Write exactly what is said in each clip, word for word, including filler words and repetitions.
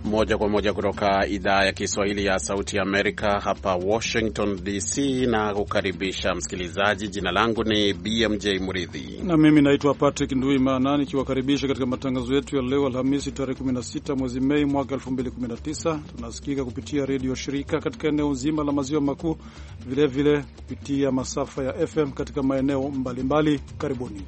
Moja kwa moja kutoka idhaa ya Kiswahili ya Sauti ya Amerika hapa Washington D C, na kukaribisha msikilizaji. Jina langu ni B M J Muridhi na mimi naitwa Patrick Nduimana, nikiwakaribisha katika matangazo yetu ya leo Alhamisi tarehe kumi na sita mwezi Mei mwaka elfu mbili kumi na tisa. Tunasikika kupitia redio shirika katika eneo zima la maziwa makuu, vile vile kupitia masafa ya F M katika maeneo mbalimbali. Karibuni.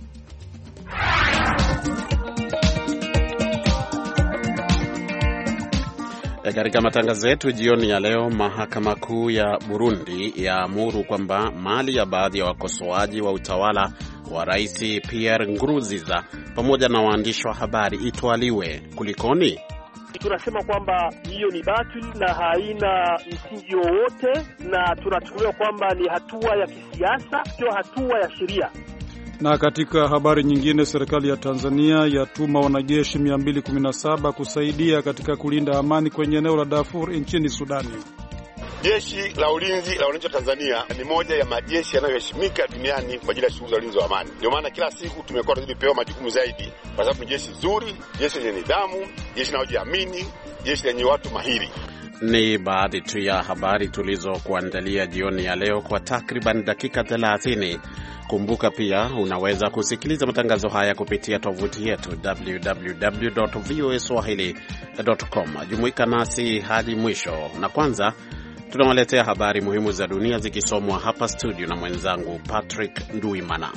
Katika matangazo yetu jioni ya leo, mahakama kuu ya Burundi yaamuru kwamba mali ya baadhi ya wakosoaji wa utawala wa Rais Pierre Nkurunziza pamoja na waandishi wa habari itwaliwe. Kulikoni? Tunasema kwamba hiyo ni batili na haina msingi wowote, na tunachukulia kwamba ni hatua ya kisiasa, sio hatua ya sheria. Na katika habari nyingine, serikali ya Tanzania yatuma wanajeshi mia mbili kumi na saba kusaidia katika kulinda amani kwenye eneo la Darfur nchini Sudani. Jeshi la ulinzi la wananchi wa Tanzania ni moja ya majeshi yanayoheshimika duniani kwa ajili ya shughuli za ulinzi wa amani. Ndio maana kila siku tumekuwa tukipewa majukumu zaidi, kwa sababu ni jeshi zuri, jeshi lenye nidhamu, jeshi linalojiamini, jeshi lenye watu mahiri. Ni baadhi tu ya habari tulizokuandalia jioni ya leo kwa takriban dakika thelathini. Kumbuka pia unaweza kusikiliza matangazo haya kupitia tovuti yetu w w w dot voa swahili dot com. Jumuika nasi hadi mwisho, na kwanza tunawaletea habari muhimu za dunia zikisomwa hapa studio na mwenzangu Patrick Nduimana.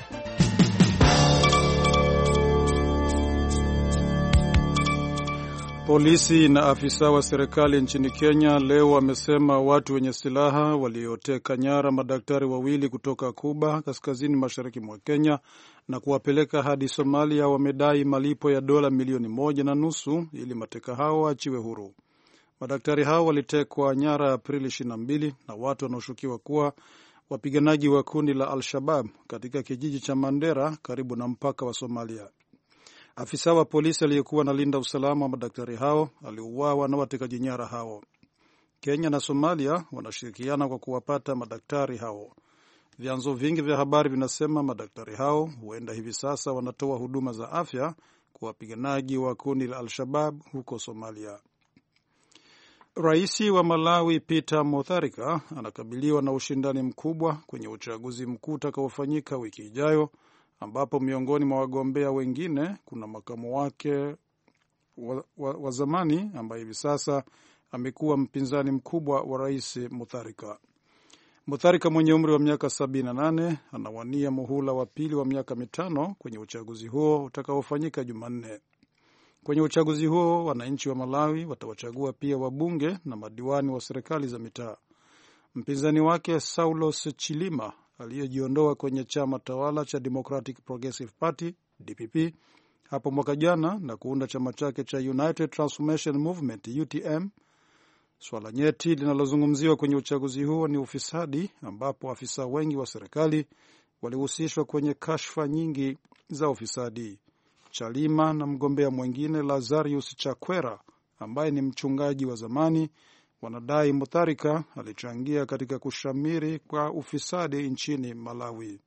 Polisi na afisa wa serikali nchini Kenya leo wamesema watu wenye silaha walioteka nyara madaktari wawili kutoka Kuba kaskazini mashariki mwa Kenya na kuwapeleka hadi Somalia wamedai malipo ya dola milioni moja na nusu ili mateka hao waachiwe huru. Madaktari hao walitekwa nyara Aprili ishirini na mbili na watu wanaoshukiwa kuwa wapiganaji wa kundi la Al-Shabaab katika kijiji cha Mandera karibu na mpaka wa Somalia. Afisa wa polisi aliyekuwa analinda usalama wa madaktari hao aliuawa na watekaji nyara hao. Kenya na Somalia wanashirikiana kwa kuwapata madaktari hao. Vyanzo vingi vya habari vinasema madaktari hao huenda hivi sasa wanatoa huduma za afya kwa wapiganaji wa kundi la Al-Shabaab huko Somalia. Rais wa Malawi Peter Mutharika anakabiliwa na ushindani mkubwa kwenye uchaguzi mkuu utakaofanyika wiki ijayo, ambapo miongoni mwa wagombea wengine kuna makamu wake wa, wa, wa zamani ambaye hivi sasa amekuwa mpinzani mkubwa wa Rais Mutharika. Mutharika mwenye umri wa miaka sabini na nane anawania muhula wa pili wa miaka mitano kwenye uchaguzi huo utakaofanyika Jumanne. Kwenye uchaguzi huo wananchi wa Malawi watawachagua pia wabunge na madiwani wa serikali za mitaa. Mpinzani wake Saulos Chilima aliyejiondoa kwenye chama tawala cha Democratic Progressive Party D P P hapo mwaka jana na kuunda chama chake cha United Transformation Movement U T M. Swala nyeti linalozungumziwa kwenye uchaguzi huo ni ufisadi, ambapo afisa wengi wa serikali walihusishwa kwenye kashfa nyingi za ufisadi. Chalima na mgombea mwingine Lazarus Chakwera ambaye ni mchungaji wa zamani wanadai Mutharika alichangia katika kushamiri kwa ufisadi nchini Malawi.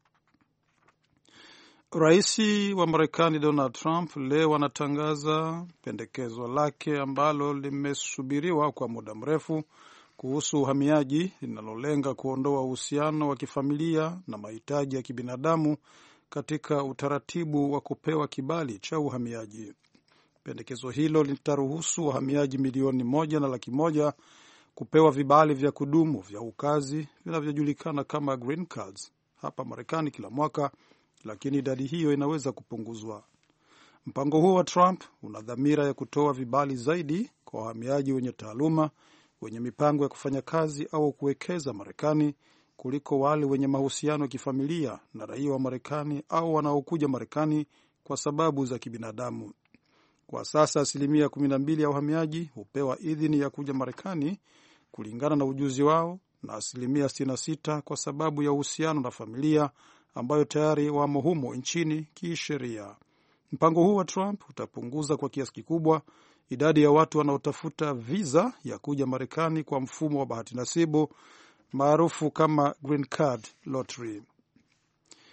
Rais wa Marekani Donald Trump leo anatangaza pendekezo lake ambalo limesubiriwa kwa muda mrefu kuhusu uhamiaji, linalolenga kuondoa uhusiano wa kifamilia na mahitaji ya kibinadamu katika utaratibu wa kupewa kibali cha uhamiaji. Pendekezo hilo litaruhusu wahamiaji milioni moja na laki moja kupewa vibali vya kudumu vya ukazi vinavyojulikana kama green cards hapa Marekani kila mwaka, lakini idadi hiyo inaweza kupunguzwa. Mpango huo wa Trump una dhamira ya kutoa vibali zaidi kwa wahamiaji wenye taaluma, wenye mipango ya kufanya kazi au kuwekeza Marekani kuliko wale wenye mahusiano ya kifamilia na raia wa Marekani au wanaokuja Marekani kwa sababu za kibinadamu. Kwa sasa asilimia kumi na mbili ya wahamiaji hupewa idhini ya kuja Marekani kulingana na ujuzi wao, na asilimia sitini na sita kwa sababu ya uhusiano na familia ambayo tayari wamo humo nchini kisheria. Mpango huu wa Trump utapunguza kwa kiasi kikubwa idadi ya watu wanaotafuta visa ya kuja Marekani kwa mfumo wa bahati nasibu maarufu kama Green Card Lottery.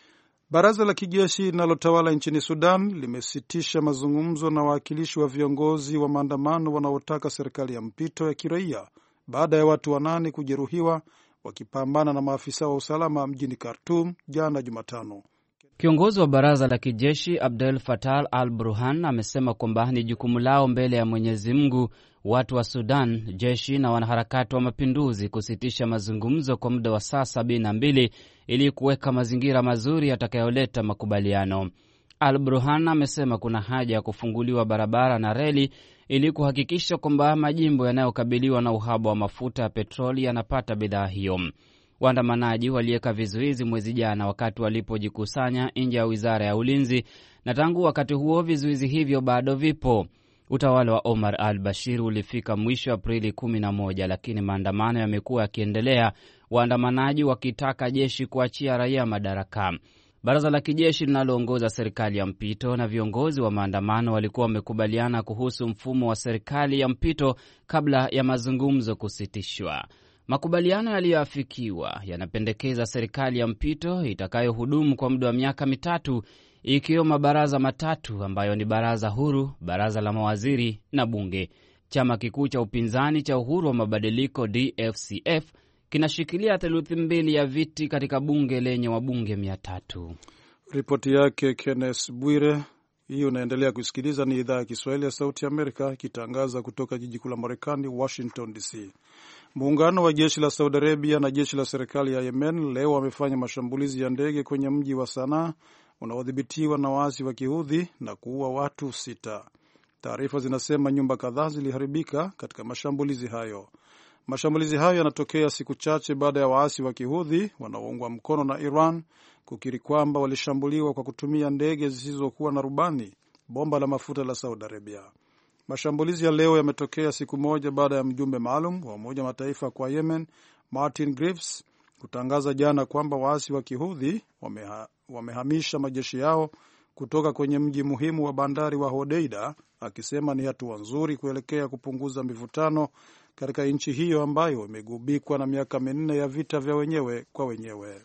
Baraza la kijeshi linalotawala nchini Sudan limesitisha mazungumzo na wawakilishi wa viongozi wa maandamano wanaotaka serikali ya mpito ya kiraia baada ya watu wanane kujeruhiwa wakipambana na maafisa wa usalama mjini Khartoum jana Jumatano. Kiongozi wa baraza la kijeshi Abdel Fattah al-Burhan amesema kwamba ni jukumu lao mbele ya Mwenyezi Mungu watu wa Sudan, jeshi na wanaharakati wa mapinduzi kusitisha mazungumzo kwa muda wa saa sabini na mbili ili kuweka mazingira mazuri yatakayoleta makubaliano. Al-Burhan amesema kuna haja ya kufunguliwa barabara na reli ili kuhakikisha kwamba majimbo yanayokabiliwa na uhaba wa mafuta ya petroli yanapata bidhaa hiyo. Waandamanaji waliweka vizuizi mwezi jana wakati walipojikusanya nje ya wizara ya ulinzi, na tangu wakati huo vizuizi hivyo bado vipo. Utawala wa Omar al-Bashir ulifika mwisho Aprili kumi na moja, lakini maandamano yamekuwa yakiendelea, waandamanaji wakitaka jeshi kuachia raia madaraka. Baraza la kijeshi linaloongoza serikali ya mpito na viongozi wa maandamano walikuwa wamekubaliana kuhusu mfumo wa serikali ya mpito kabla ya mazungumzo kusitishwa. Makubaliano yaliyoafikiwa yanapendekeza serikali ya mpito itakayohudumu kwa muda wa miaka mitatu, ikiwa mabaraza matatu ambayo ni baraza huru, baraza la mawaziri na bunge. Chama kikuu cha upinzani cha Uhuru wa Mabadiliko D F C F kinashikilia theluthi mbili ya viti katika bunge lenye wabunge mia tatu. Ripoti yake Kenneth Bwire. Hii unaendelea kusikiliza, ni idhaa ya Kiswahili ya Sauti ya Amerika ikitangaza kutoka jiji kuu la Marekani, Washington D C. Muungano wa jeshi la Saudi Arabia na jeshi la serikali ya Yemen leo wamefanya mashambulizi ya ndege kwenye mji wa Sanaa unaodhibitiwa na waasi wa Kihudhi na kuua watu sita. Taarifa zinasema nyumba kadhaa ziliharibika katika mashambulizi hayo. Mashambulizi hayo yanatokea siku chache baada ya waasi wa Kihudhi wanaoungwa mkono na Iran kukiri kwamba walishambuliwa kwa kutumia ndege zisizokuwa na rubani, bomba la mafuta la Saudi Arabia. Mashambulizi ya leo yametokea siku moja baada ya mjumbe maalum wa Umoja wa Mataifa kwa Yemen, Martin Griffiths, kutangaza jana kwamba waasi wa Kihudhi wameha, wamehamisha majeshi yao kutoka kwenye mji muhimu wa bandari wa Hodeida, akisema ni hatua nzuri kuelekea kupunguza mivutano katika nchi hiyo ambayo imegubikwa na miaka minne ya vita vya wenyewe kwa wenyewe.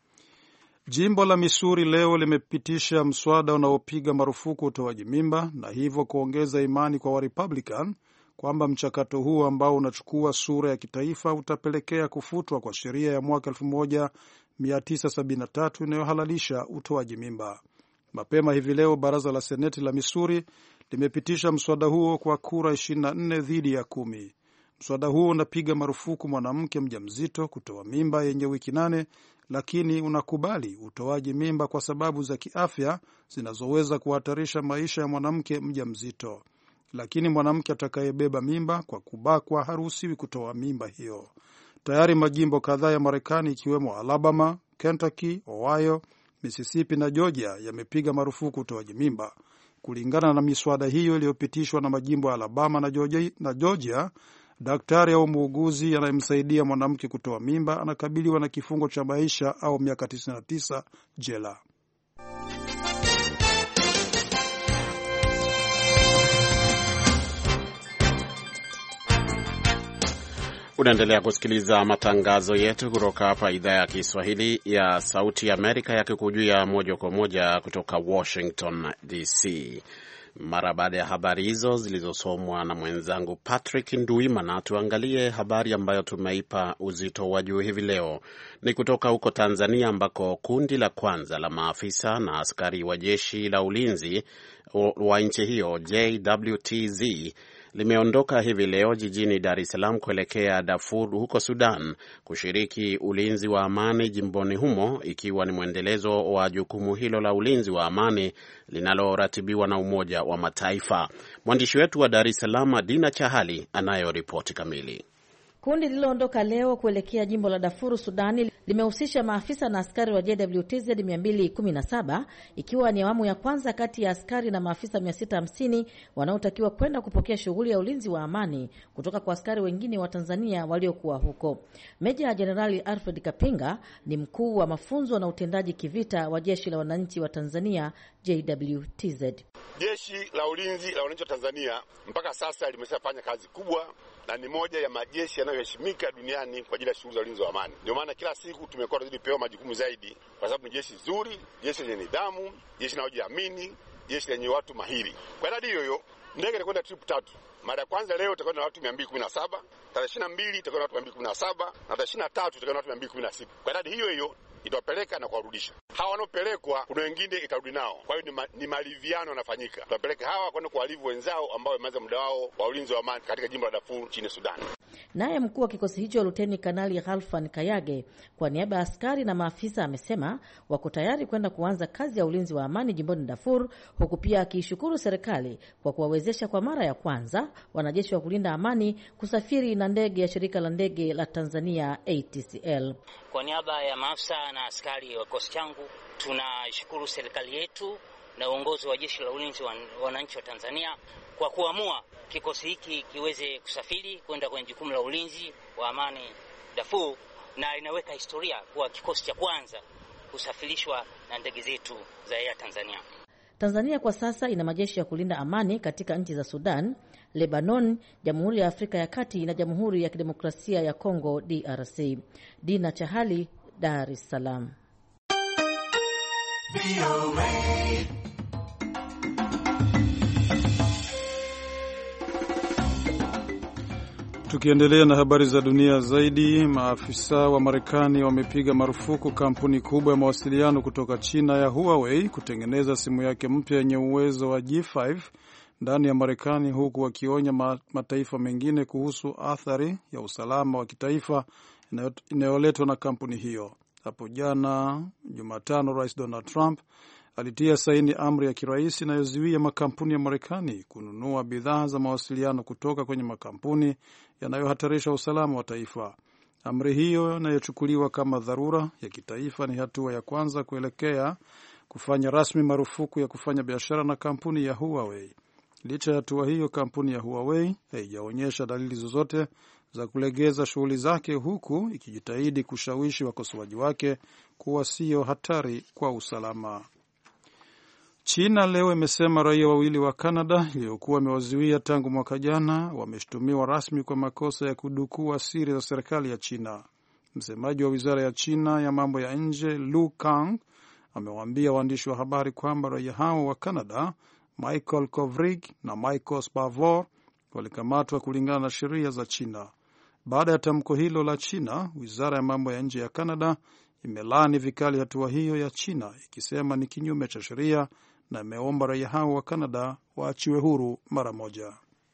Jimbo la Missouri leo limepitisha mswada unaopiga marufuku utoaji mimba na hivyo kuongeza imani kwa Warepublican kwamba mchakato huo ambao unachukua sura ya kitaifa utapelekea kufutwa kwa sheria ya mwaka elfu moja mia tisa sabini na tatu inayohalalisha utoaji mimba. Mapema hivi leo baraza la Seneti la Missouri limepitisha mswada huo kwa kura ishirini na nne dhidi ya kumi. Mswada huo unapiga marufuku mwanamke mjamzito kutoa mimba yenye wiki nane, lakini unakubali utoaji mimba kwa sababu za kiafya zinazoweza kuhatarisha maisha ya mwanamke mjamzito. Lakini mwanamke atakayebeba mimba kwa kubakwa haruhusiwi kutoa mimba hiyo. Tayari majimbo kadhaa ya Marekani ikiwemo Alabama, Kentucky, Ohio, Mississippi na Georgia yamepiga marufuku utoaji mimba. Kulingana na miswada hiyo iliyopitishwa na majimbo ya Alabama na Georgia, na Georgia, daktari au muuguzi anayemsaidia mwanamke kutoa mimba anakabiliwa na kifungo cha maisha au miaka tisini na tisa jela. Unaendelea kusikiliza matangazo yetu kutoka hapa idhaa ya Kiswahili ya Sauti Amerika yakikujia moja kwa moja kutoka Washington D C. Mara baada ya habari hizo zilizosomwa na mwenzangu Patrick Nduimana, tuangalie habari ambayo tumeipa uzito wa juu hivi leo. Ni kutoka huko Tanzania ambako kundi la kwanza la maafisa na askari wa jeshi la ulinzi wa nchi hiyo J W T Z limeondoka hivi leo jijini Dar es Salaam kuelekea Darfur huko Sudan kushiriki ulinzi wa amani jimboni humo, ikiwa ni mwendelezo wa jukumu hilo la ulinzi wa amani linaloratibiwa na Umoja wa Mataifa. Mwandishi wetu wa Dar es Salaam Dina Chahali anayo ripoti kamili. Kundi lililoondoka leo kuelekea jimbo la Darfur Sudani limehusisha maafisa na askari wa J W T Z mia mbili kumi na saba, ikiwa ni awamu ya kwanza kati ya askari na maafisa mia sita hamsini wanaotakiwa kwenda kupokea shughuli ya ulinzi wa amani kutoka kwa askari wengine wa Tanzania waliokuwa huko. Meja Jenerali Alfred Kapinga ni mkuu wa mafunzo na utendaji kivita wa Jeshi la Wananchi wa Tanzania J W T Z. Jeshi la Ulinzi la Wananchi wa Tanzania mpaka sasa limeshafanya kazi kubwa na ni moja ya majeshi yanayoheshimika duniani kwa ajili ya shughuli za ulinzi wa amani. Ndio maana kila siku tumekuwa tunazidi pewa majukumu zaidi, kwa sababu ni jeshi zuri, jeshi lenye nidhamu, jeshi linalojiamini, jeshi lenye watu mahiri. Kwa idadi hiyo hiyo, ndege itakwenda trip tatu. Mara ya kwanza leo itakwenda na watu mia mbili kumi na saba, tarehe ishirini na mbili itakwenda na watu mia mbili kumi na saba, na tarehe ishirini na tatu itakwenda na watu mia mbili kumi na sita. Kwa idadi hiyo hiyo itawapeleka na kuwarudisha. Hawa wanaopelekwa kuna wengine itarudi nao. Kwa hiyo ni, ma, ni maliviano yanafanyika. Tutapeleka hawa kwenda kuwalivu wenzao ambao wamemaliza muda wao wa ulinzi wa amani katika jimbo la Darfur nchini Sudan. Naye mkuu wa kikosi hicho Luteni Kanali Khalfan Kayage kwa niaba ya askari na maafisa amesema wako tayari kwenda kuanza kazi ya ulinzi wa amani jimboni Darfur, huku pia akiishukuru serikali kwa kuwawezesha kwa mara ya kwanza wanajeshi wa kulinda amani kusafiri na ndege ya shirika la ndege la Tanzania A T C L. Kwa niaba ya maafisa na askari wa kikosi changu tunashukuru serikali yetu na uongozi wa jeshi la ulinzi wa wananchi wa Tanzania kwa kuamua kikosi hiki kiweze kusafiri kwenda kwenye jukumu la ulinzi wa amani Darfur, na inaweka historia kuwa kikosi cha kwanza kusafirishwa na ndege zetu za Air Tanzania. Tanzania kwa sasa ina majeshi ya kulinda amani katika nchi za Sudan, Lebanon, Jamhuri ya Afrika ya Kati na Jamhuri ya Kidemokrasia ya Kongo D R C. Dina Chahali, Dar es Salaam. Tukiendelea na habari za dunia zaidi, maafisa wa Marekani wamepiga marufuku kampuni kubwa ya mawasiliano kutoka China ya Huawei kutengeneza simu yake mpya yenye uwezo wa G tano ndani ya Marekani, huku wakionya mataifa mengine kuhusu athari ya usalama wa kitaifa inayoletwa na kampuni hiyo. Hapo jana Jumatano, Rais Donald Trump alitia saini amri ya kiraisi inayozuia makampuni ya Marekani kununua bidhaa za mawasiliano kutoka kwenye makampuni yanayohatarisha usalama wa taifa. Amri hiyo inayochukuliwa kama dharura ya kitaifa ni hatua ya kwanza kuelekea kufanya rasmi marufuku ya kufanya biashara na kampuni ya Huawei. Licha ya hatua hiyo, kampuni ya Huawei haijaonyesha dalili zozote za kulegeza shughuli zake, huku ikijitahidi kushawishi wakosoaji wake kuwa sio hatari kwa usalama. China leo imesema raia wawili wa Canada iliyokuwa wamewazuia tangu mwaka jana wameshtumiwa rasmi kwa makosa ya kudukua siri za serikali ya China. Msemaji wa wizara ya China ya mambo ya nje Lu Kang amewaambia waandishi wa habari kwamba raia hao wa Canada, Michael Kovrig na Michael Spavor, walikamatwa kulingana na sheria za China. Baada ya tamko hilo la China, wizara ya mambo ya nje ya Canada imelaani vikali hatua hiyo ya China, ikisema ni kinyume cha sheria na imeomba raia hao wa Canada waachiwe huru mara moja.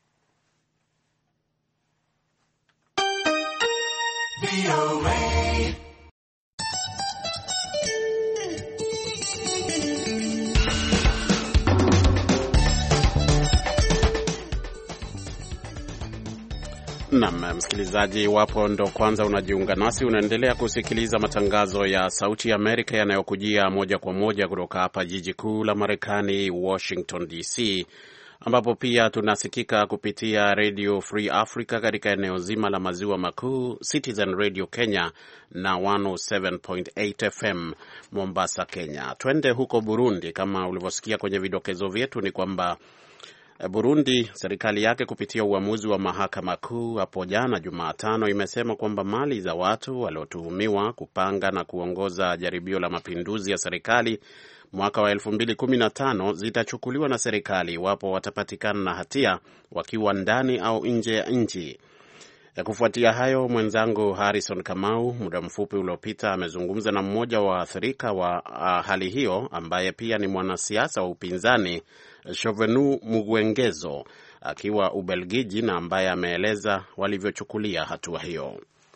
Naam, msikilizaji, wapo ndo kwanza unajiunga nasi, unaendelea kusikiliza matangazo ya Sauti ya Amerika yanayokujia moja kwa moja kutoka hapa jiji kuu la Marekani, Washington D C, ambapo pia tunasikika kupitia Radio Free Africa katika eneo zima la maziwa makuu, Citizen Radio Kenya na one oh seven point eight F M Mombasa, Kenya. Twende huko Burundi. Kama ulivyosikia kwenye vidokezo vyetu, ni kwamba Burundi, serikali yake kupitia uamuzi wa mahakama kuu hapo jana Jumatano, imesema kwamba mali za watu waliotuhumiwa kupanga na kuongoza jaribio la mapinduzi ya serikali mwaka wa elfu mbili kumi na tano zitachukuliwa na serikali iwapo watapatikana na hatia wakiwa ndani au nje ya nchi. Kufuatia hayo, mwenzangu Harrison Kamau muda mfupi uliopita amezungumza na mmoja wa waathirika wa uh, hali hiyo, ambaye pia ni mwanasiasa wa upinzani, Shovenu Mugwengezo, akiwa Ubelgiji, na ambaye ameeleza walivyochukulia hatua hiyo.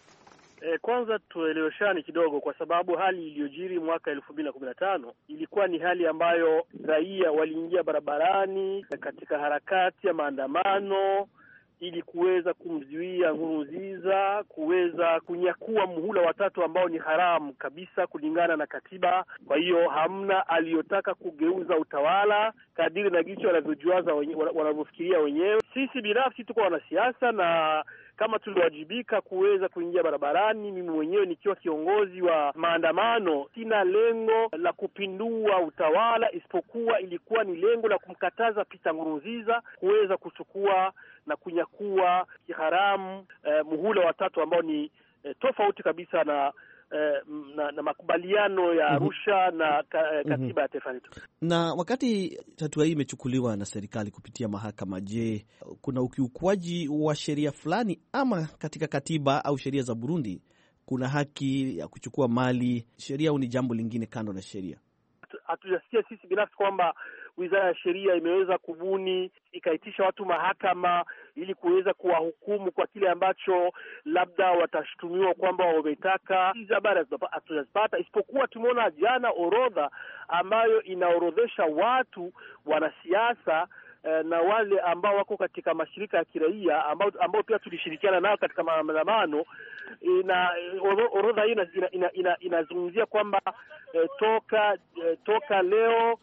E, kwanza tueleweshani kidogo, kwa sababu hali iliyojiri mwaka elfu mbili kumi na tano ilikuwa ni hali ambayo raia waliingia barabarani katika harakati ya maandamano ili kuweza kumzuia Nkurunziza kuweza kunyakua muhula watatu ambao ni haramu kabisa kulingana na katiba. Kwa hiyo hamna aliyotaka kugeuza utawala kadiri na gicho wanavyojuaza wanavyofikiria wenyewe. Sisi binafsi tuko wanasiasa, na kama tuliwajibika kuweza kuingia barabarani, mimi mwenyewe nikiwa kiongozi wa maandamano, sina lengo la kupindua utawala, isipokuwa ilikuwa ni lengo la kumkataza Pierre Nkurunziza kuweza kuchukua na kunyakua kiharamu eh, muhula wa tatu ambao ni eh, tofauti kabisa na Eh, na, na makubaliano ya Arusha na ka, eh, katiba ya taifa letu. Na wakati hatua hii imechukuliwa na serikali kupitia mahakama, je, kuna ukiukwaji wa sheria fulani ama katika katiba au sheria za Burundi kuna haki ya kuchukua mali sheria au ni jambo lingine kando na sheria? Hatujasikia sisi binafsi kwamba Wizara ya Sheria imeweza kubuni ikaitisha watu mahakama ili kuweza kuwahukumu kwa kile ambacho labda watashutumiwa kwamba wametaka. Hizi habari hatujazipata, isipokuwa tumeona jana orodha ambayo inaorodhesha watu wanasiasa eh, na wale ambao wako katika mashirika ya kiraia ambao ambao pia tulishirikiana nao katika maandamano. Ina orodha hii inazungumzia ina, ina, ina kwamba eh, toka eh, toka leo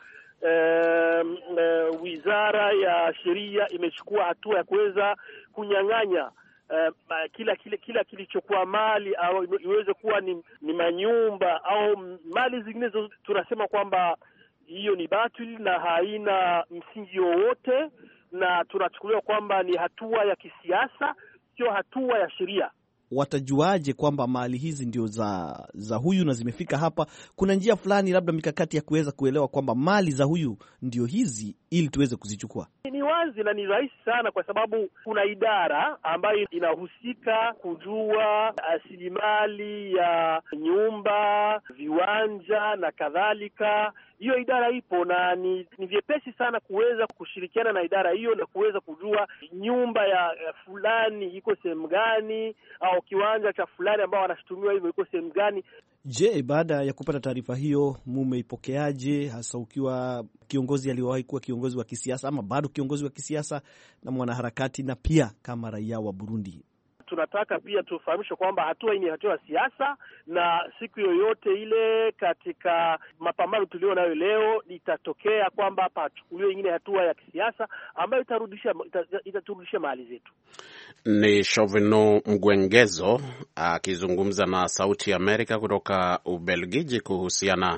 Uh, uh, Wizara ya Sheria imechukua hatua ya kuweza kunyang'anya uh, kila kile kila kilichokuwa mali au iweze kuwa ni, ni manyumba au mali zingine. Tunasema kwamba hiyo ni batili na haina msingi wowote, na tunachukulia kwamba ni hatua ya kisiasa, sio hatua ya sheria. Watajuaje kwamba mali hizi ndio za za huyu na zimefika hapa? Kuna njia fulani labda mikakati ya kuweza kuelewa kwamba mali za huyu ndio hizi ili tuweze kuzichukua? Ni wazi na ni rahisi sana, kwa sababu kuna idara ambayo inahusika kujua rasilimali ya nyumba, viwanja na kadhalika. Hiyo idara ipo na ni, ni vyepesi sana kuweza kushirikiana na idara hiyo na kuweza kujua nyumba ya, ya fulani iko sehemu gani au kiwanja cha fulani ambao wanashutumiwa hivyo iko sehemu gani. Je, baada ya kupata taarifa hiyo mumeipokeaje, hasa ukiwa kiongozi aliyowahi kuwa kiongozi wa kisiasa ama bado kiongozi wa kisiasa na mwanaharakati na pia kama raia wa Burundi? Tunataka pia tufahamishe kwamba hatua hii ni hatua ya siasa, na siku yoyote ile katika mapambano tulio nayo leo itatokea kwamba pachukuliwe nyingine hatua ya kisiasa ambayo itarudisha itaturudisha mali zetu. Ni Shovino Mgwengezo akizungumza na Sauti ya Amerika kutoka Ubelgiji kuhusiana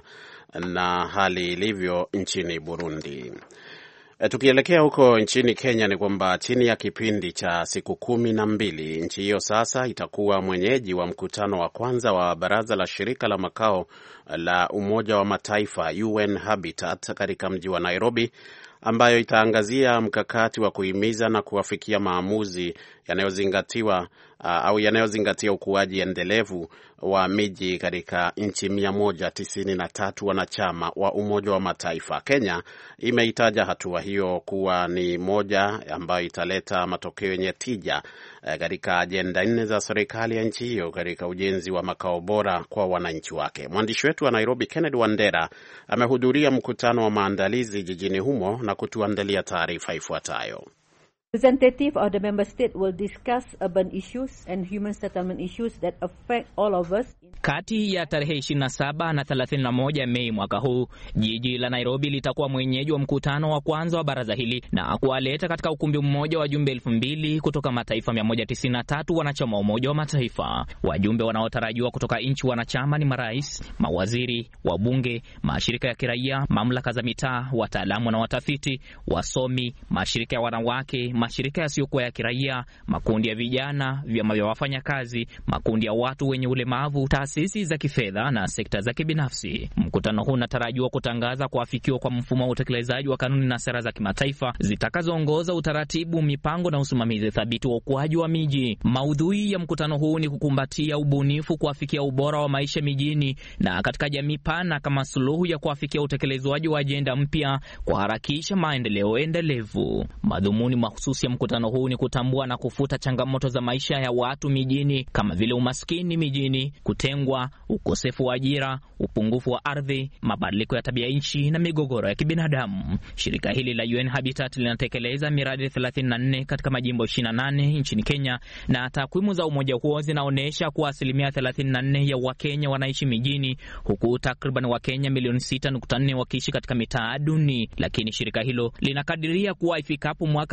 na hali ilivyo nchini Burundi. Tukielekea huko nchini Kenya ni kwamba chini ya kipindi cha siku kumi na mbili nchi hiyo sasa itakuwa mwenyeji wa mkutano wa kwanza wa baraza la shirika la makao la Umoja wa Mataifa U N Habitat katika mji wa Nairobi, ambayo itaangazia mkakati wa kuhimiza na kuafikia maamuzi yanayozingatiwa uh, au yanayozingatia ukuaji endelevu wa miji katika nchi mia moja tisini na tatu wanachama wa Umoja wa Mataifa. Kenya imeitaja hatua hiyo kuwa ni moja ambayo italeta matokeo yenye tija uh, katika ajenda nne za serikali ya nchi hiyo katika ujenzi wa makao bora kwa wananchi wake. Mwandishi wetu wa Nairobi Kennedy Wandera amehudhuria mkutano wa maandalizi jijini humo na kutuandalia taarifa ifuatayo. Representative of the member state will discuss urban issues and human settlement issues that affect all of us. Kati ya tarehe ishirini na saba na thelathini na moja Mei mwaka huu, jiji la Nairobi litakuwa mwenyeji wa mkutano wa kwanza wa baraza hili na kuwaleta katika ukumbi mmoja wajumbe elfu mbili kutoka mataifa mia moja tisini na tatu wanachama wa Umoja wa Mataifa. Wajumbe wanaotarajiwa kutoka nchi wanachama ni marais, mawaziri, wabunge, mashirika ya kiraia, mamlaka za mitaa, wataalamu na watafiti, wasomi, mashirika ya wanawake, mashirika yasiyokuwa ya kiraia, makundi ya vijana, vyama vya wafanyakazi, makundi ya watu wenye ulemavu, taasisi za kifedha na sekta za kibinafsi. Mkutano huu unatarajiwa kutangaza kuafikiwa kwa mfumo wa utekelezaji wa kanuni na sera za kimataifa zitakazoongoza utaratibu, mipango na usimamizi thabiti wa ukuaji wa miji. Maudhui ya mkutano huu ni kukumbatia ubunifu, kuafikia ubora wa maisha mijini na katika jamii pana kama suluhu ya kuafikia utekelezwaji wa ajenda mpya kuharakisha maendeleo endelevu. Madhumuni mahususi ya mkutano huu ni kutambua na kufuta changamoto za maisha ya watu mijini kama vile umaskini mijini, kutengwa, ukosefu wa ajira, upungufu wa ardhi, mabadiliko ya tabia nchi na migogoro ya kibinadamu. Shirika hili la U N Habitat linatekeleza miradi thelathini na nne katika majimbo ishirini na nane nchini Kenya, na takwimu za umoja huo zinaonyesha kuwa asilimia thelathini na nne ya Wakenya wanaishi mijini, huku takriban Wakenya milioni sita nukta nne wakiishi katika mitaa duni. Lakini shirika hilo linakadiria kuwa ifikapo mwaka elfu mbili na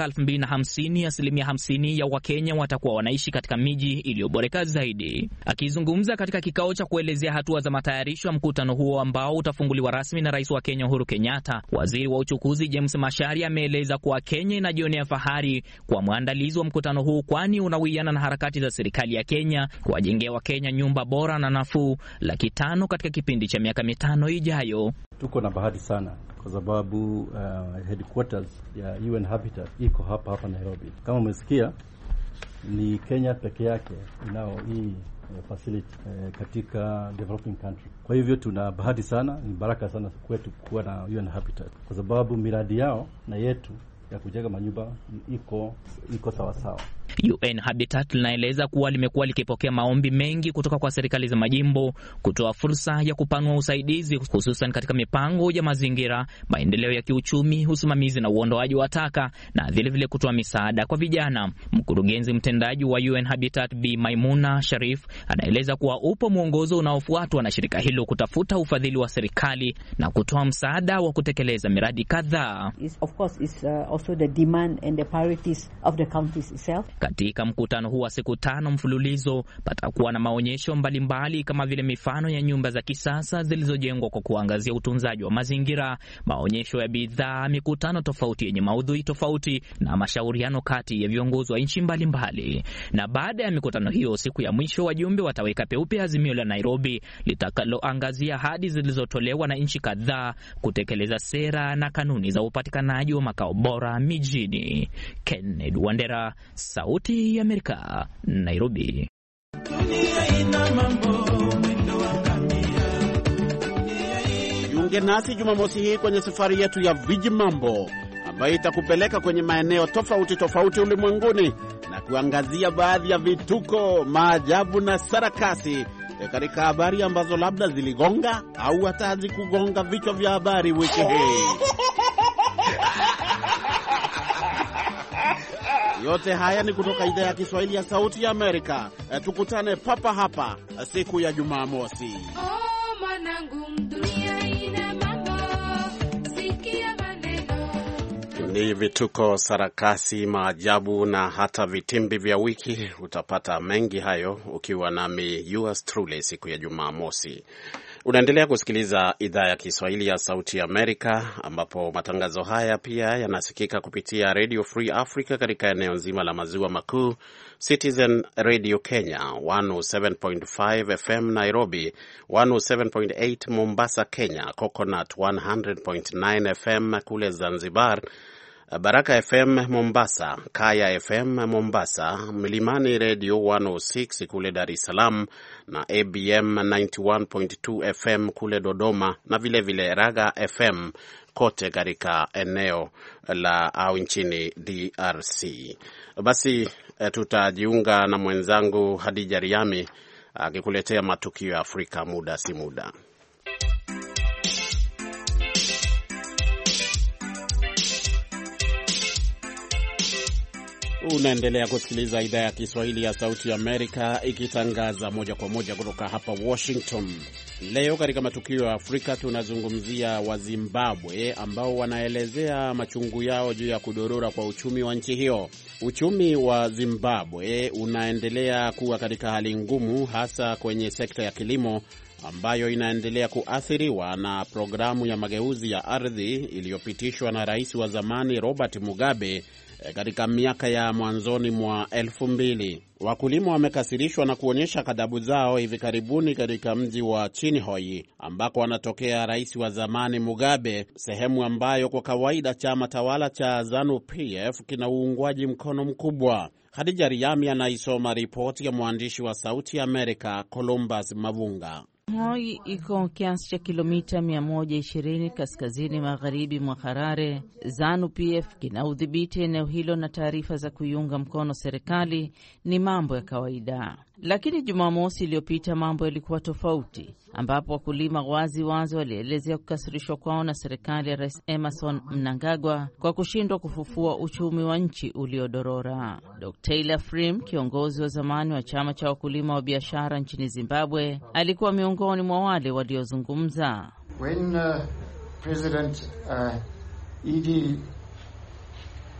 hamsini, asilimia hamsini ya Wakenya watakuwa wanaishi katika miji iliyoboreka zaidi. Akizungumza katika kikao cha kuelezea hatua za matayarisho ya mkutano huo ambao utafunguliwa rasmi na Rais wa Kenya Uhuru Kenyatta, waziri wa uchukuzi James Macharia ameeleza kuwa Kenya inajionea fahari kwa maandalizi wa mkutano huu, kwani unawiana na harakati za serikali ya Kenya kuwajengea Wakenya nyumba bora na nafuu laki tano katika kipindi cha miaka mitano ijayo. Tuko na bahati sana kwa sababu uh, headquarters ya U N Habitat iko hapa hapa Nairobi. Kama umesikia, ni Kenya peke yake inao hii uh, facility uh, katika developing country. Kwa hivyo tuna bahati sana, ni baraka sana kwetu kuwa na U N Habitat kwa sababu miradi yao na yetu ya kujenga manyumba iko iko sawa sawa. U N Habitat linaeleza kuwa limekuwa likipokea maombi mengi kutoka kwa serikali za majimbo kutoa fursa ya kupanua usaidizi, hususan katika mipango ya mazingira, maendeleo ya kiuchumi, usimamizi na uondoaji wa taka, na vile vile kutoa misaada kwa vijana. Mkurugenzi mtendaji wa U N Habitat Bi Maimuna Sharif anaeleza kuwa upo mwongozo unaofuatwa na shirika hilo kutafuta ufadhili wa serikali na kutoa msaada wa kutekeleza miradi kadhaa. Of course is uh, also the demand and the priorities of the counties itself. Katika mkutano huu wa siku tano mfululizo patakuwa na maonyesho mbalimbali kama vile mifano ya nyumba za kisasa zilizojengwa kwa kuangazia utunzaji wa mazingira, maonyesho ya bidhaa, mikutano tofauti yenye maudhui tofauti na mashauriano kati ya viongozi wa nchi mbalimbali. Na baada ya mikutano hiyo, siku ya mwisho wajumbe wataweka peupe azimio la Nairobi litakaloangazia ahadi zilizotolewa na nchi kadhaa kutekeleza sera na kanuni za upatikanaji wa makao bora mijini. Kennedy Wandera, Sauti ya Amerika, Nairobi. Jiunge nasi Jumamosi hii kwenye safari yetu ya Viji Mambo ambayo itakupeleka kwenye maeneo tofauti tofauti ulimwenguni na kuangazia baadhi ya vituko, maajabu na sarakasi katika habari ambazo labda ziligonga au hata hazikugonga vichwa vya habari wiki hii. Yote haya ni kutoka idhaa ya Kiswahili ya Sauti ya Amerika. E, tukutane papa hapa siku ya Jumamosi. Oh, manangu, dunia ina mambo, sikia maneno. Ni vituko, sarakasi, maajabu na hata vitimbi vya wiki. Utapata mengi hayo ukiwa nami yours truly siku ya Jumamosi. Unaendelea kusikiliza idhaa ya Kiswahili ya Sauti ya Amerika, ambapo matangazo haya pia yanasikika kupitia Radio Free Africa katika eneo nzima la maziwa makuu, Citizen Radio Kenya one oh seven point five F M Nairobi, one oh seven point eight Mombasa Kenya, Coconut one hundred point nine F M kule Zanzibar, Baraka F M Mombasa, Kaya F M Mombasa, Mlimani Radio one oh six kule Dar es Salaam na A B M ninety-one point two F M kule Dodoma, na vile vile Raga F M kote katika eneo la au nchini D R C. Basi tutajiunga na mwenzangu Hadija Riami akikuletea matukio ya Afrika muda si muda. Unaendelea kusikiliza idhaa ya Kiswahili ya Sauti ya Amerika ikitangaza moja kwa moja kutoka hapa Washington. Leo katika matukio ya Afrika tunazungumzia wa Zimbabwe ambao wanaelezea machungu yao juu ya kudorora kwa uchumi wa nchi hiyo. Uchumi wa Zimbabwe unaendelea kuwa katika hali ngumu, hasa kwenye sekta ya kilimo ambayo inaendelea kuathiriwa na programu ya mageuzi ya ardhi iliyopitishwa na rais wa zamani Robert Mugabe katika miaka ya mwanzoni mwa elfu mbili. Wakulima wamekasirishwa na kuonyesha ghadhabu zao hivi karibuni katika mji wa Chinhoyi ambako anatokea rais wa zamani Mugabe, sehemu ambayo kwa kawaida chama tawala cha ZANU P F kina uungwaji mkono mkubwa. Khadija Riami anaisoma ripoti ya mwandishi wa Sauti ya Amerika Columbus Mavunga. Moi iko kiasi cha kilomita mia moja ishirini kaskazini magharibi mwa Harare. ZANU P F kina udhibiti eneo hilo na taarifa za kuiunga mkono serikali ni mambo ya kawaida. Lakini Jumamosi iliyopita mambo yalikuwa tofauti, ambapo wakulima wazi wazi walielezea kukasirishwa kwao na serikali ya Rais Emmerson Mnangagwa kwa kushindwa kufufua uchumi wa nchi uliodorora. Doctor Taylor Frim, kiongozi wa zamani wa chama cha wakulima wa biashara nchini Zimbabwe, alikuwa miongoni mwa wale waliozungumza. When uh, President uh, Edie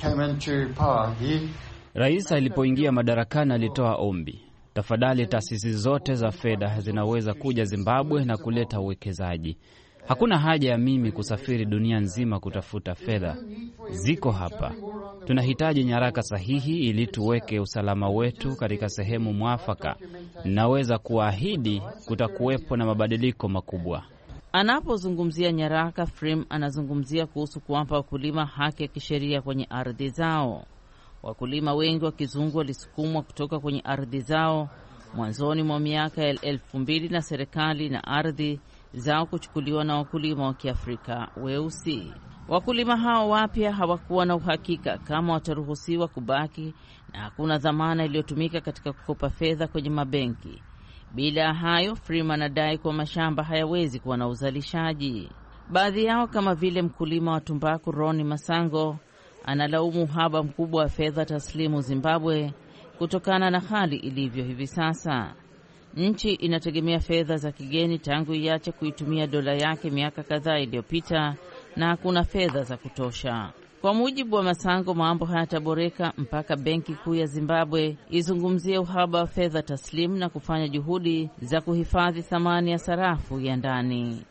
Rais alipoingia madarakani alitoa ombi, tafadhali taasisi zote za fedha zinaweza kuja Zimbabwe na kuleta uwekezaji. Hakuna haja ya mimi kusafiri dunia nzima kutafuta fedha. Ziko hapa. Tunahitaji nyaraka sahihi ili tuweke usalama wetu katika sehemu mwafaka. Naweza kuahidi kutakuwepo na mabadiliko makubwa. Anapozungumzia nyaraka, Frim anazungumzia kuhusu kuwapa wakulima haki ya kisheria kwenye ardhi zao. Wakulima wengi wa kizungu walisukumwa kutoka kwenye ardhi zao mwanzoni mwa miaka ya elfu mbili na serikali na ardhi zao kuchukuliwa na wakulima wa Kiafrika weusi. Wakulima hao wapya hawakuwa na uhakika kama wataruhusiwa kubaki, na hakuna dhamana iliyotumika katika kukopa fedha kwenye mabenki. Bila hayo, Freeman anadai kuwa mashamba hayawezi kuwa na uzalishaji. Baadhi yao kama vile mkulima wa tumbaku Ronnie Masango analaumu uhaba mkubwa wa fedha taslimu Zimbabwe kutokana na hali ilivyo hivi sasa. Nchi inategemea fedha za kigeni tangu iache kuitumia dola yake miaka kadhaa iliyopita, na hakuna fedha za kutosha. Kwa mujibu wa Masango, mambo hayataboreka mpaka Benki Kuu ya Zimbabwe izungumzie uhaba wa fedha taslimu na kufanya juhudi za kuhifadhi thamani ya sarafu ya ndani.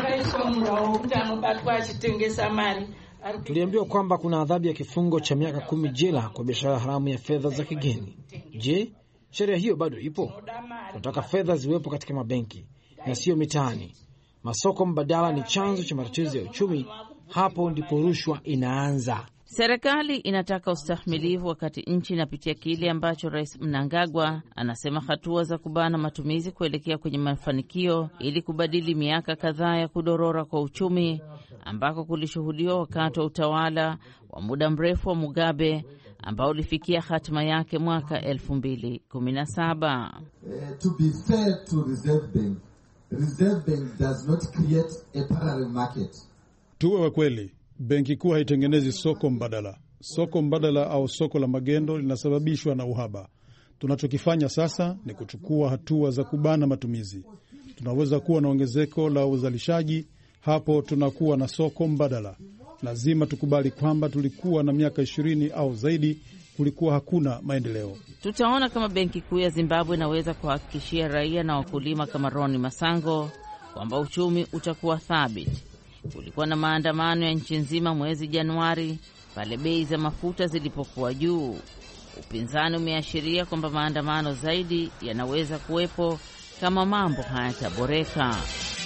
Tuliambiwa kwamba kuna adhabu ya kifungo cha miaka kumi jela kwa biashara haramu ya fedha za kigeni. Je, sheria hiyo bado ipo? Tunataka fedha ziwepo katika mabenki na sio mitaani. Masoko mbadala ni chanzo cha matatizo ya uchumi. Hapo ndipo rushwa inaanza. Serikali inataka ustahimilivu wakati nchi inapitia kile ambacho Rais Mnangagwa anasema hatua za kubana matumizi kuelekea kwenye mafanikio ili kubadili miaka kadhaa ya kudorora kwa uchumi ambako kulishuhudiwa wakati wa utawala wa muda mrefu wa Mugabe ambao ulifikia hatima yake mwaka elfu mbili kumi na saba. Uh, to be fair to Reserve Bank, Reserve Bank does not create a parallel market. Tuwe wa kweli, Benki Kuu haitengenezi soko mbadala. Soko mbadala au soko la magendo linasababishwa na uhaba. Tunachokifanya sasa ni kuchukua hatua za kubana matumizi. Tunaweza kuwa na ongezeko la uzalishaji, hapo tunakuwa na soko mbadala. Lazima tukubali kwamba tulikuwa na miaka ishirini au zaidi kulikuwa hakuna maendeleo. Tutaona kama Benki Kuu ya Zimbabwe inaweza kuhakikishia raia na wakulima kama Ronnie Masango kwamba uchumi utakuwa thabiti. Kulikuwa na maandamano ya nchi nzima mwezi Januari pale bei za mafuta zilipokuwa juu. Upinzani umeashiria kwamba maandamano zaidi yanaweza kuwepo kama mambo hayataboreka.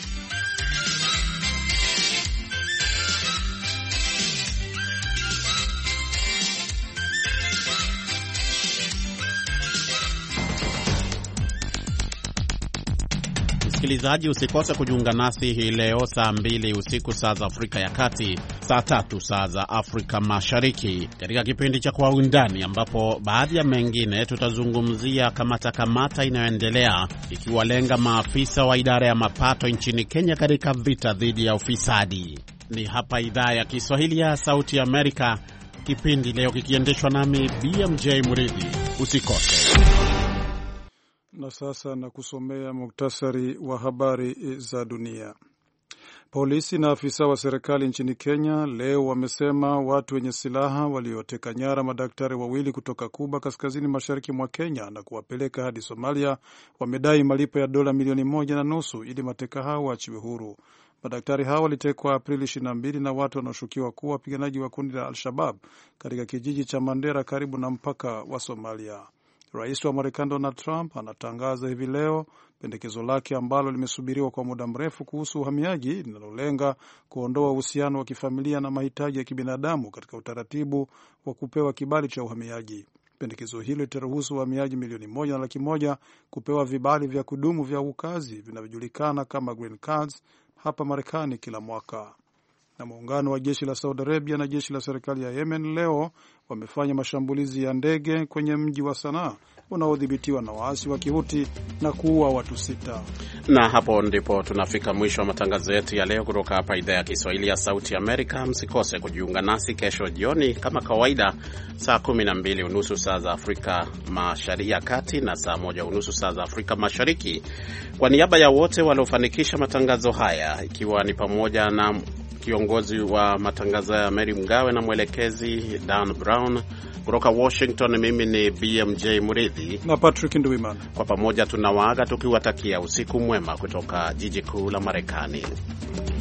Msikilizaji, usikose kujiunga nasi hii leo saa mbili usiku saa za Afrika ya Kati, saa tatu saa za Afrika Mashariki, katika kipindi cha Kwa Undani, ambapo baadhi ya mengine tutazungumzia kamata kamata inayoendelea ikiwalenga maafisa wa idara ya mapato nchini Kenya katika vita dhidi ya ufisadi. Ni hapa idhaa ya Kiswahili ya Sauti ya Amerika, kipindi leo kikiendeshwa nami B M J Muridhi. Usikose. Na sasa na kusomea muktasari wa habari za dunia. Polisi na afisa wa serikali nchini Kenya leo wamesema watu wenye silaha walioteka nyara madaktari wawili kutoka Kuba kaskazini mashariki mwa Kenya na kuwapeleka hadi Somalia wamedai malipo ya dola milioni moja na nusu ili mateka hao waachiwe huru. Madaktari hao walitekwa Aprili ishirini na mbili na watu wanaoshukiwa kuwa wapiganaji wa kundi la Al-Shabaab katika kijiji cha Mandera karibu na mpaka wa Somalia. Rais wa Marekani Donald Trump anatangaza hivi leo pendekezo lake ambalo limesubiriwa kwa muda mrefu kuhusu uhamiaji, linalolenga kuondoa uhusiano wa kifamilia na mahitaji ya kibinadamu katika utaratibu wa kupewa kibali cha uhamiaji. Pendekezo hilo litaruhusu wahamiaji milioni moja na laki moja kupewa vibali vya kudumu vya ukazi vinavyojulikana kama green cards hapa Marekani kila mwaka. Na muungano wa jeshi la Saudi Arabia na jeshi la serikali ya Yemen leo wamefanya mashambulizi ya ndege kwenye mji wa Sanaa unaodhibitiwa na waasi wa Kihuti na kuua watu sita. Na hapo ndipo tunafika mwisho wa matangazo yetu ya leo kutoka hapa idhaa ya Kiswahili ya Sauti Amerika. Msikose kujiunga nasi kesho jioni kama kawaida saa kumi na mbili unusu saa za Afrika Mashariki ya Kati na saa moja unusu saa za Afrika Mashariki. Kwa niaba ya wote waliofanikisha matangazo haya, ikiwa ni pamoja na kiongozi wa matangazo ya Mary Mgawe na mwelekezi Dan Brown. Kutoka Washington, mimi ni B M J Muridhi na Patrick Nduwimana. Kwa pamoja tunawaaga tukiwatakia usiku mwema kutoka jiji kuu la Marekani.